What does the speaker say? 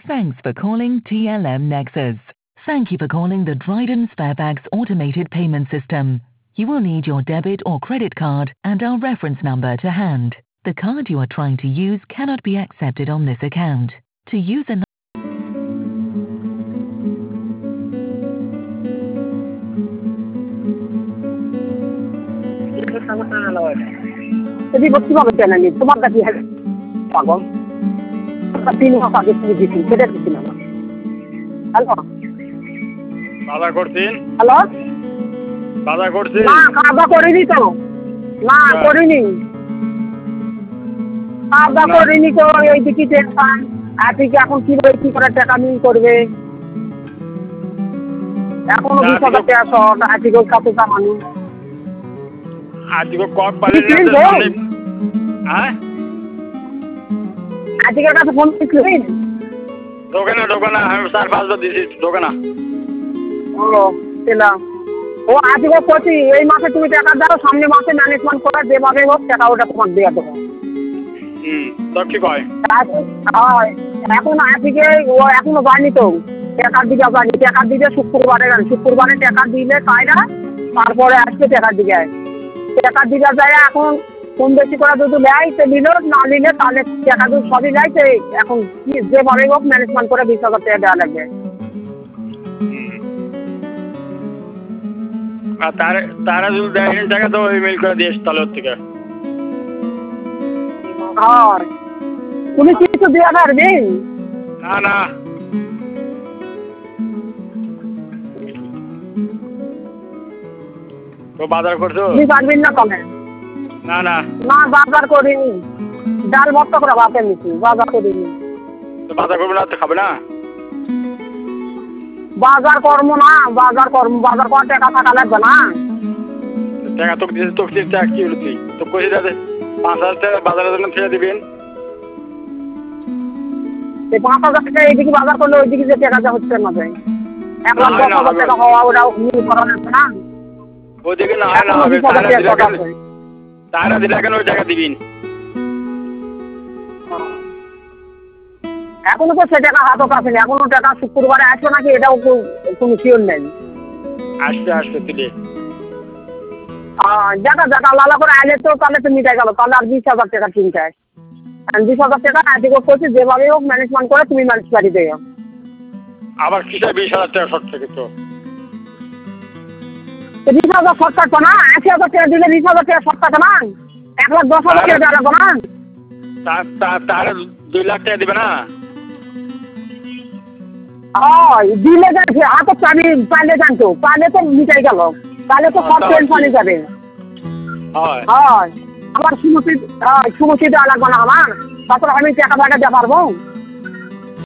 Thanks for calling TLM Nexus. Thank you for calling the Dryden Sparebags automated payment system. You will need your debit or credit card and our reference number to hand. The card you are trying to use cannot be accepted on this account. To use a যদি বসতে পারবে কেন আমি তোমার কাছে পাগল 3 মাস আগে তুমি দিচ্ছি সেটা দিচ্ছি না হ্যালো বাজার করছেন হ্যালো বাজার করছেন না খাওয়া করিনি তো না করিনি খাওয়া করিনি তো এই দিকে টেনশন আপনি কি এখন কি করে টাকা নিয়ে করবে এখনো 20,000 টাকা শর্ট আজকে কত কামানো আজকে কক পালেন হ্যাঁ আজকের কাছে ফোন করলেন দোকানে আমি 4-5 দিছি দোকানে ও পেলাম ও আজকে করছি এই মাসে তুমি টাকা দাও সামনে মাসে ম্যানেজমেন্ট করে যেভাবে হোক টাকা ওটা তোমাকে দিয়ে দেবো তো কি কয় এখন আজকে ও এখনো বাড়িনি তো টাকার দিকে বাড়ি টাকার দিকে শুক্রবারে টাকা দিলে কায়রা তারপরে আজকে টাকার দিকে টাকার দিকে যায় এখন কম বেশি করে যদি নেয় তো নিল না নিলে তাহলে টাকা যদি সবই নেয় তো এখন কি যেভাবে হোক ম্যানেজমেন্ট করে 20,000 টাকা দেওয়া লাগবে আর তারা যদি দেয় টাকা তো ইমেল করে দিস তাহলে ওর থেকে হয় উনি কিছু দেওয়া পারবেন না তো বাজার করছো আপনি পারবেন না কমে না বাজার করিনি ডাল ভর্তা করে ভাতে নিচ্ছি বাজার করিনি তো বাজার করবো না তো খাবে না বাজার করবো না বাজার করার টাকা থাকা লাগবে না টাকা তোকে দিয়েছে তোকে টাকা কি হলো তুই তো কইছি দাদা 5,000 টাকা বাজারের জন্য ছেড়ে দিবেন এই 5,000 টাকা এইদিকে বাজার করলে ওইদিকে যে টাকা হচ্ছে না যায় 1,10,000 টাকা হওয়া ওটা নিয়ে করা লাগবে না ওইদিকে না হবে তারা দিলে কেন ওই টাকা দিবেন এখনো তো সে টাকা হাতও আসেনি এখনো টাকা শুক্রবারে আসবে নাকি এটাও কোনো শিওর নেই আসবে তুলে জায়গা লালা করে আইলে তো তাহলে তো মিটাই গেল তাহলে আর 20,000 টাকা চিন্তায় 20,000 টাকা আজকে করছি যেভাবে হোক ম্যানেজমেন্ট করে তুমি ম্যানেজ বাড়ি দেও আবার কিসে 20,000 টাকা শর্ট থেকে তো 20,000 শর্ট কাটবো না 80,000 টাকা দিলে 20,000 টাকা শর্ট কাটে না 1,10,000 টাকা দেওয়া লাগবো না তারা 2 লাখ টাকা দিবে না দিলে যাচ্ছে হাতে চাবি পাইলে জানতো পাইলে তো মিটাই গেল তাহলে তো সব টেনশনে যাবে আমার সুমতি দেওয়া লাগবে না আমার তারপরে আমি টাকা ফাঁকা দিতে পারবো